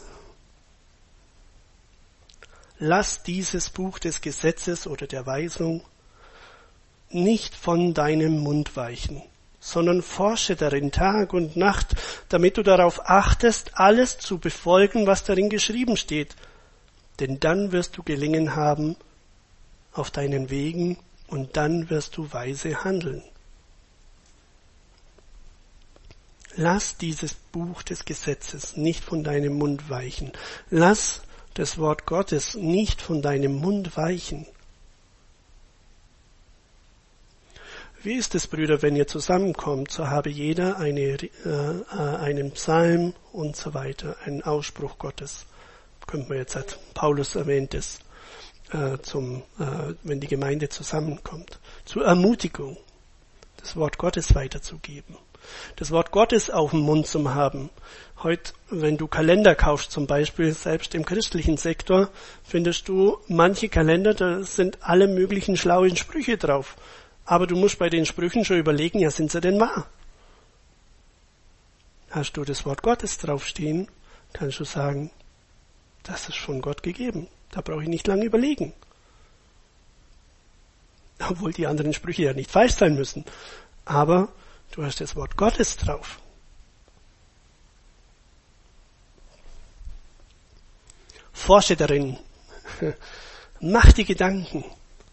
Lass dieses Buch des Gesetzes oder der Weisung nicht von deinem Mund weichen, sondern forsche darin Tag und Nacht, damit du darauf achtest, alles zu befolgen, was darin geschrieben steht. Denn dann wirst du gelingen haben auf deinen Wegen und dann wirst du weise handeln. Lass dieses Buch des Gesetzes nicht von deinem Mund weichen. Lass das Wort Gottes nicht von deinem Mund weichen. Wie ist es, Brüder, wenn ihr zusammenkommt, so habe jeder eine, äh, einen Psalm und so weiter, einen Ausspruch Gottes. Könnte man jetzt, hat Paulus erwähnt es, äh, zum, äh, wenn die Gemeinde zusammenkommt. Zur Ermutigung, das Wort Gottes weiterzugeben. Das Wort Gottes auf dem Mund zu haben. Heute, wenn du Kalender kaufst zum Beispiel, selbst im christlichen Sektor, findest du manche Kalender, da sind alle möglichen schlauen Sprüche drauf. Aber du musst bei den Sprüchen schon überlegen, ja, sind sie denn wahr? Hast du das Wort Gottes draufstehen, kannst du sagen, das ist von Gott gegeben. Da brauche ich nicht lange überlegen. Obwohl die anderen Sprüche ja nicht falsch sein müssen. Aber du hast das Wort Gottes drauf. Forsche darin. Mach dir Gedanken.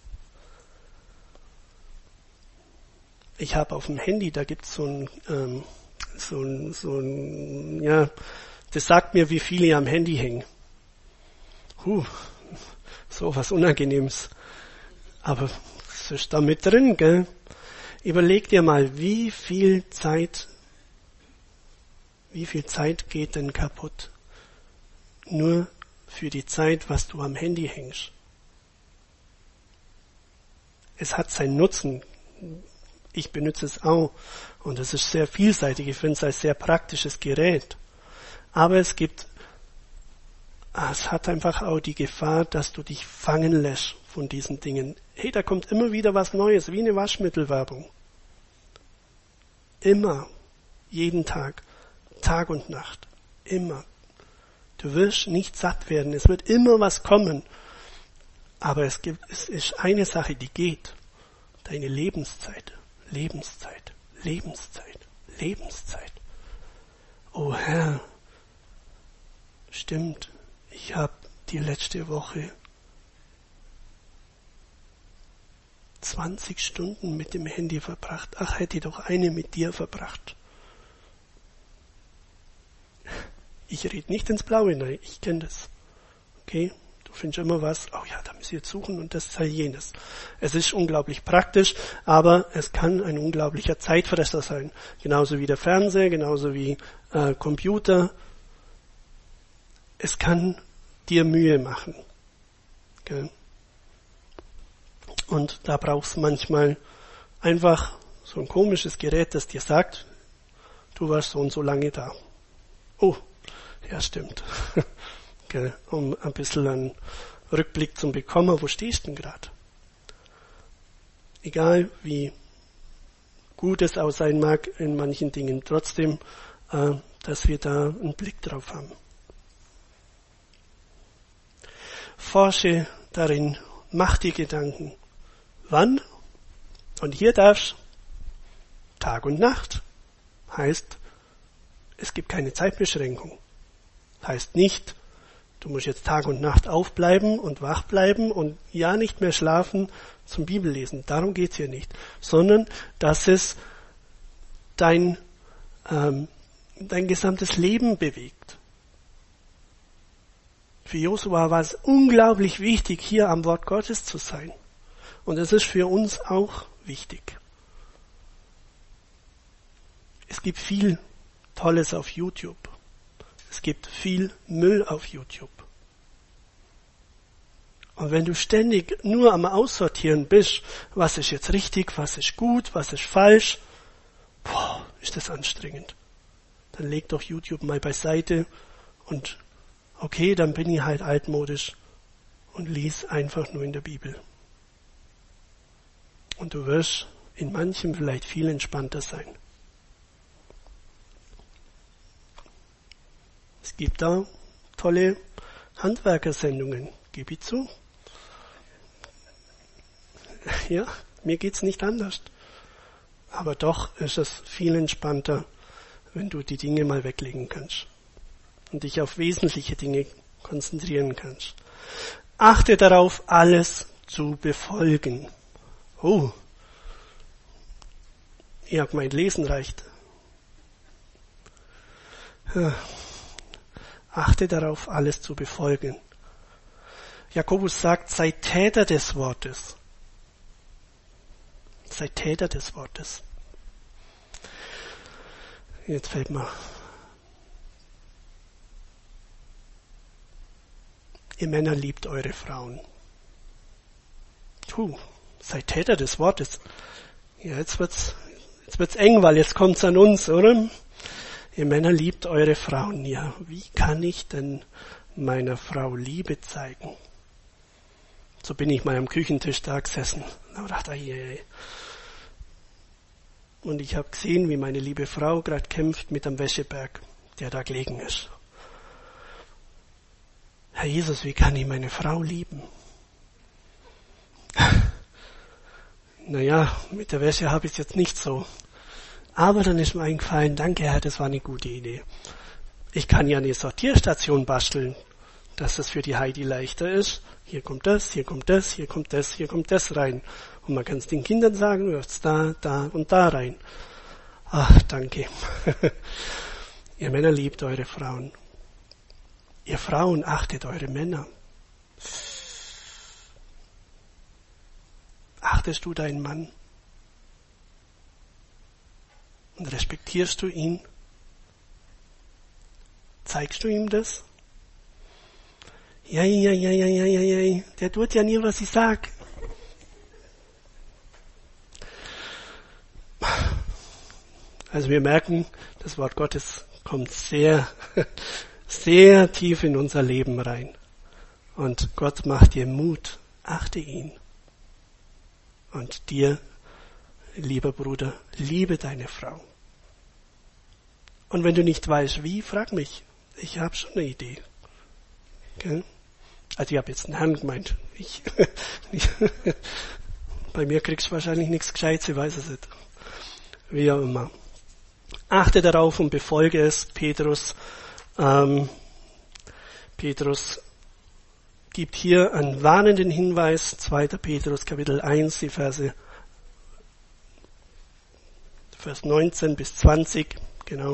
Ich habe auf dem Handy, da gibt es so ein, ähm, so ein, so ein, ja, das sagt mir, wie viele am Handy hängen. Huh, so was Unangenehmes. Aber es ist da mit drin, gell? Überleg dir mal, wie viel Zeit, wie viel Zeit geht denn kaputt? Nur für die Zeit, was du am Handy hängst. Es hat seinen Nutzen. Ich benutze es auch. Und es ist sehr vielseitig. Ich finde es ein sehr praktisches Gerät. Aber es gibt, es hat einfach auch die Gefahr, dass du dich fangen lässt von diesen Dingen. Hey, da kommt immer wieder was Neues, wie eine Waschmittelwerbung. Immer. Jeden Tag. Tag und Nacht. Immer. Du wirst nicht satt werden. Es wird immer was kommen. Aber es gibt, es ist eine Sache, die geht. Deine Lebenszeit. Lebenszeit, Lebenszeit, Lebenszeit. Oh Herr, stimmt, ich habe die letzte Woche zwanzig Stunden mit dem Handy verbracht. Ach, hätte ich doch eine mit dir verbracht. Ich rede nicht ins Blaue, nein, ich kenne das. Okay? Du findest immer was, oh ja, da müssen wir jetzt suchen und das sei jenes. Es ist unglaublich praktisch, aber es kann ein unglaublicher Zeitfresser sein. Genauso wie der Fernseher, genauso wie äh, Computer. Es kann dir Mühe machen. Okay? Und da brauchst du manchmal einfach so ein komisches Gerät, das dir sagt, du warst so und so lange da. Oh, ja stimmt. Um ein bisschen einen Rückblick zu bekommen, wo stehst du denn gerade? Egal wie gut es auch sein mag in manchen Dingen, trotzdem, äh, dass wir da einen Blick drauf haben. Forsche darin, mach dir Gedanken. Wann? Und hier darfst Tag und Nacht. Heißt, es gibt keine Zeitbeschränkung. Heißt nicht, du musst jetzt Tag und Nacht aufbleiben und wach bleiben und ja nicht mehr schlafen zum Bibellesen. Darum geht's hier nicht. Sondern, dass es dein, ähm, dein gesamtes Leben bewegt. Für Josua war es unglaublich wichtig, hier am Wort Gottes zu sein. Und es ist für uns auch wichtig. Es gibt viel Tolles auf YouTube. Es gibt viel Müll auf YouTube. Und wenn du ständig nur am Aussortieren bist, was ist jetzt richtig, was ist gut, was ist falsch, boah, ist das anstrengend. Dann leg doch YouTube mal beiseite und okay, dann bin ich halt altmodisch und lies einfach nur in der Bibel. Und du wirst in manchem vielleicht viel entspannter sein. Es gibt da tolle Handwerkersendungen, gebe ich zu. Ja, mir geht's nicht anders. Aber doch ist es viel entspannter, wenn du die Dinge mal weglegen kannst und dich auf wesentliche Dinge konzentrieren kannst. Achte darauf, alles zu befolgen. Oh, ihr habt mein Lesen reicht. Ja. Achte darauf, alles zu befolgen. Jakobus sagt, sei Täter des Wortes. Sei Täter des Wortes. Jetzt fällt mir. Ihr Männer liebt eure Frauen. Puh, sei Täter des Wortes. Ja, jetzt wird's, jetzt wird's eng, weil jetzt kommt's an uns, oder? Ihr Männer liebt eure Frauen. Ja, wie kann ich denn meiner Frau Liebe zeigen? So bin ich mal am Küchentisch da gesessen. Und dachte, je. Und ich habe gesehen, wie meine liebe Frau gerade kämpft mit dem Wäscheberg, der da gelegen ist. Herr Jesus, wie kann ich meine Frau lieben? Naja, mit der Wäsche habe ich es jetzt nicht so. Aber dann ist mir eingefallen, danke Herr, das war eine gute Idee. Ich kann ja eine Sortierstation basteln. dass es für die Heidi leichter ist. Hier kommt das, hier kommt das, hier kommt das, hier kommt das rein. Und man kann es den Kindern sagen, du wirfst da, da und da rein. Ach, danke. Ihr Männer liebt eure Frauen. Ihr Frauen achtet eure Männer. Achtest du deinen Mann? Und respektierst du ihn? Zeigst du ihm das? Ja, ja, ja, ja, ja, ja, ja, der tut ja nie, was ich sag. Also wir merken, das Wort Gottes kommt sehr, sehr tief in unser Leben rein. Und Gott macht dir Mut, achte ihn. Und dir, lieber Bruder, liebe deine Frau. Und wenn du nicht weißt, wie, frag mich. Ich habe schon eine Idee. Okay? Also ich habe jetzt einen Herrn gemeint. Ich, ich, bei mir kriegst du wahrscheinlich nichts Gescheites, ich weiß es nicht. Wie auch immer. Achte darauf und befolge es. Petrus, ähm, Petrus gibt hier einen warnenden Hinweis. zweiter Petrus, Kapitel eins, die Verse, Vers neunzehn bis zwanzig, genau.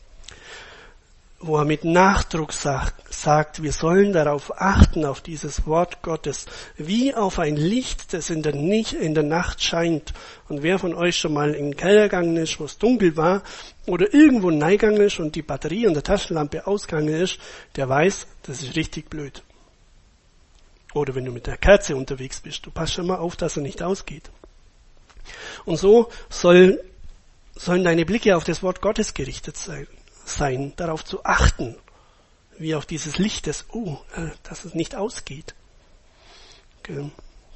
Wo er mit Nachdruck sagt, sagt, wir sollen darauf achten, auf dieses Wort Gottes, wie auf ein Licht, das in der, nicht, in der Nacht scheint. Und wer von euch schon mal in den Keller gegangen ist, wo es dunkel war, oder irgendwo reingegangen ist und die Batterie an der Taschenlampe ausgegangen ist, der weiß, das ist richtig blöd. Oder wenn du mit der Kerze unterwegs bist, du passt schon mal auf, dass er nicht ausgeht. Und so soll, sollen deine Blicke auf das Wort Gottes gerichtet sein. sein, darauf zu achten, wie auf dieses Licht, das, oh, äh, dass es nicht ausgeht. Okay.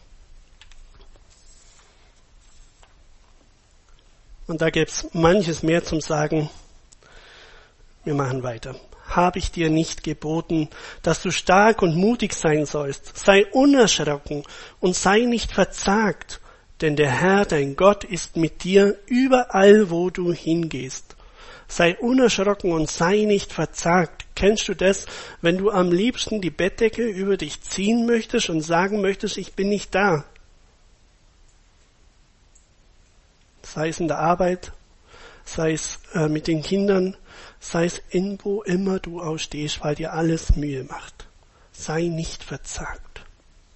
Und da gibt's manches mehr zum Sagen. Wir machen weiter. Habe ich dir nicht geboten, dass du stark und mutig sein sollst? Sei unerschrocken und sei nicht verzagt, denn der Herr, dein Gott, ist mit dir überall, wo du hingehst. Sei unerschrocken und sei nicht verzagt. Kennst du das, wenn du am liebsten die Bettdecke über dich ziehen möchtest und sagen möchtest, ich bin nicht da? Sei es in der Arbeit, sei es äh, mit den Kindern, sei es in wo immer du ausstehst, weil dir alles Mühe macht. Sei nicht verzagt.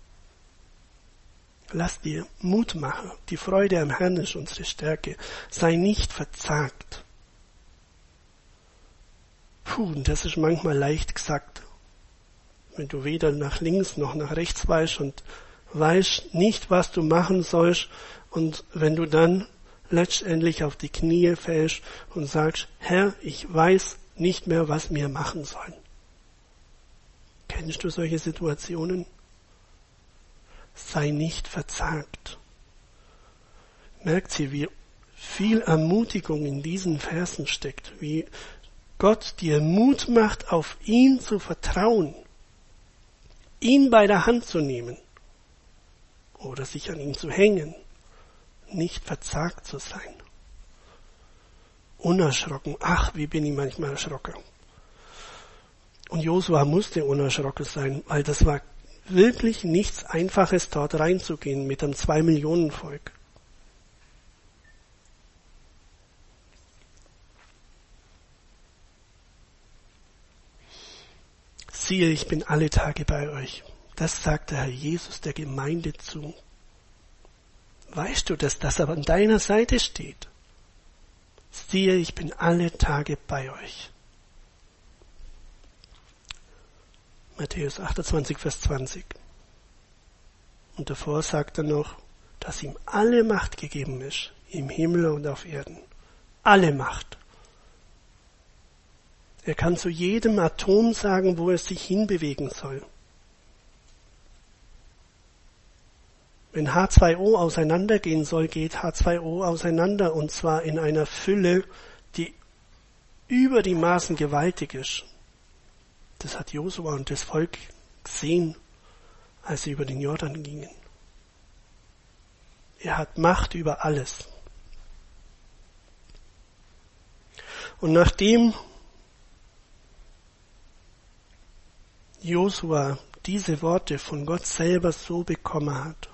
Lass dir Mut machen. Die Freude am Herrn ist unsere Stärke. Sei nicht verzagt. Puh, das ist manchmal leicht gesagt, wenn du weder nach links noch nach rechts weißt und weißt nicht, was du machen sollst, und wenn du dann letztendlich auf die Knie fällst und sagst, Herr, ich weiß nicht mehr, was wir machen sollen. Kennst du solche Situationen? Sei nicht verzagt. Merkt sie, wie viel Ermutigung in diesen Versen steckt, wie Gott dir Mut macht, auf ihn zu vertrauen, ihn bei der Hand zu nehmen oder sich an ihn zu hängen, nicht verzagt zu sein. Unerschrocken, ach, wie bin ich manchmal erschrocken. Und Josua musste unerschrocken sein, weil das war wirklich nichts Einfaches, dort reinzugehen mit einem Zwei-Millionen-Volk. Siehe, ich bin alle Tage bei euch. Das sagt der Herr Jesus der Gemeinde zu. Weißt du, dass das aber an deiner Seite steht? Siehe, ich bin alle Tage bei euch. Matthäus achtundzwanzig, Vers zwanzig. Und davor sagt er noch, dass ihm alle Macht gegeben ist, im Himmel und auf Erden. Alle Macht. Er kann zu jedem Atom sagen, wo es sich hinbewegen soll. Wenn H zwei O auseinandergehen soll, geht H zwei O auseinander, und zwar in einer Fülle, die über die Maßen gewaltig ist. Das hat Josua und das Volk gesehen, als sie über den Jordan gingen. Er hat Macht über alles. Und nachdem Josua diese Worte von Gott selber so bekommen hat,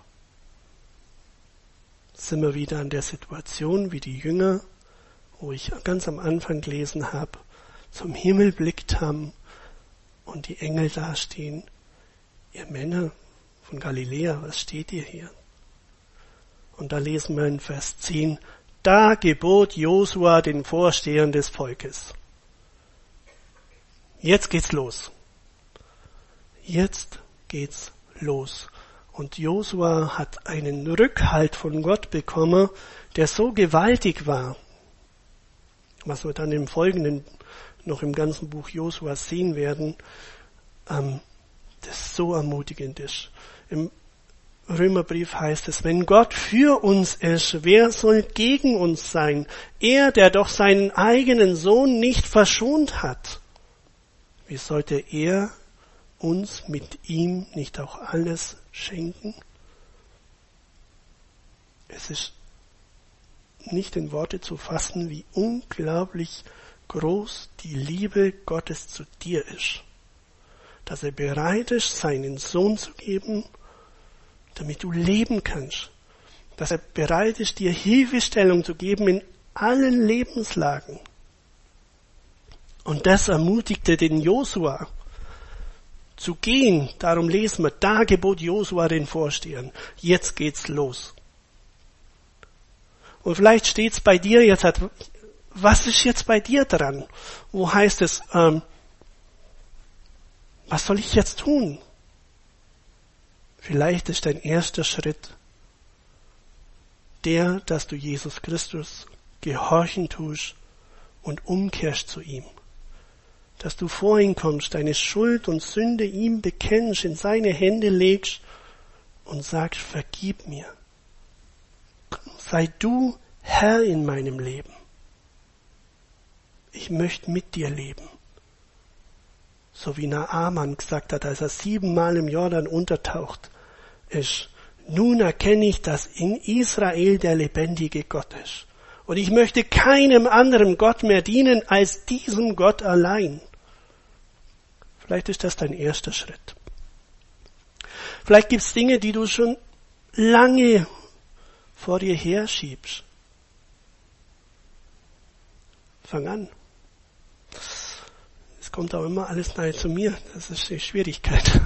sind wir wieder an der Situation, wie die Jünger, wo ich ganz am Anfang gelesen habe, zum Himmel blickt haben und die Engel dastehen. Ihr Männer von Galiläa, was steht ihr hier? Und da lesen wir in Vers zehn, da gebot Josua den Vorstehern des Volkes. Jetzt geht's los. Jetzt geht's los. Und Josua hat einen Rückhalt von Gott bekommen, der so gewaltig war, was wir dann im Folgenden noch im ganzen Buch Josua sehen werden, ähm, das so ermutigend ist. Im Römerbrief heißt es, wenn Gott für uns ist, wer soll gegen uns sein? Er, der doch seinen eigenen Sohn nicht verschont hat. Wie sollte er uns mit ihm nicht auch alles schenken? Es ist nicht in Worte zu fassen, wie unglaublich groß die Liebe Gottes zu dir ist. Dass er bereit ist, seinen Sohn zu geben, damit du leben kannst. Dass er bereit ist, dir Hilfestellung zu geben in allen Lebenslagen. Und das ermutigte den Josua zu gehen. Darum lesen wir, da gebot Josua den Vorstehern. Jetzt geht's los. Und vielleicht steht's bei dir jetzt, was ist jetzt bei dir dran? Wo heißt es, ähm, was soll ich jetzt tun? Vielleicht ist dein erster Schritt der, dass du Jesus Christus gehorchen tust und umkehrst zu ihm. Dass du vor ihn kommst, deine Schuld und Sünde ihm bekennst, in seine Hände legst und sagst, vergib mir. Sei du Herr in meinem Leben. Ich möchte mit dir leben. So wie Naaman gesagt hat, als er siebenmal im Jordan untertaucht ist. Nun erkenne ich, dass in Israel der lebendige Gott ist. Und ich möchte keinem anderen Gott mehr dienen als diesem Gott allein. Vielleicht ist das dein erster Schritt. Vielleicht gibt es Dinge, die du schon lange vor dir herschiebst. Fang an. Es kommt auch immer alles nahe zu mir. Das ist die Schwierigkeit.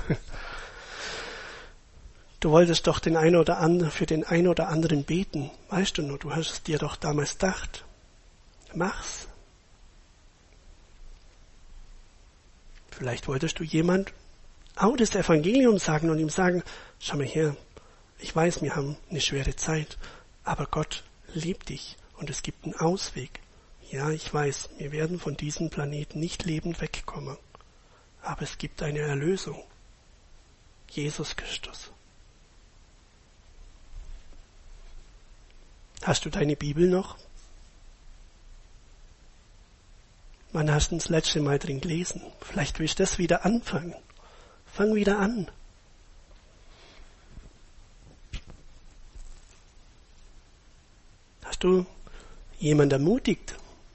Du wolltest doch den einen oder anderen, für den einen oder anderen beten. Weißt du nur, du hast es dir doch damals gedacht. Mach's. Vielleicht wolltest du jemand auch das Evangelium sagen und ihm sagen, schau mal her, ich weiß, wir haben eine schwere Zeit, aber Gott liebt dich und es gibt einen Ausweg. Ja, ich weiß, wir werden von diesem Planeten nicht lebend wegkommen, aber es gibt eine Erlösung. Jesus Christus. Hast du deine Bibel noch? Wann hast du das letzte Mal drin gelesen? Vielleicht willst du das wieder anfangen. Fang wieder an. Hast du jemanden ermutigt?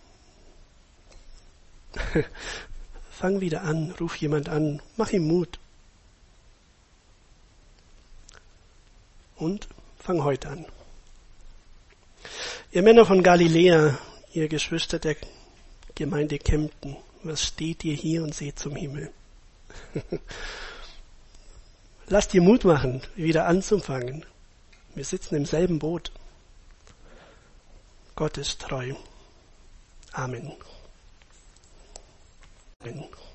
Fang wieder an, ruf jemand an, mach ihm Mut. Und fang heute an. Ihr Männer von Galiläa, ihr Geschwister der Gemeinde Kempten, was steht ihr hier und seht zum Himmel? Lasst dir Mut machen, wieder anzufangen. Wir sitzen im selben Boot. Gott ist treu. Amen. Amen.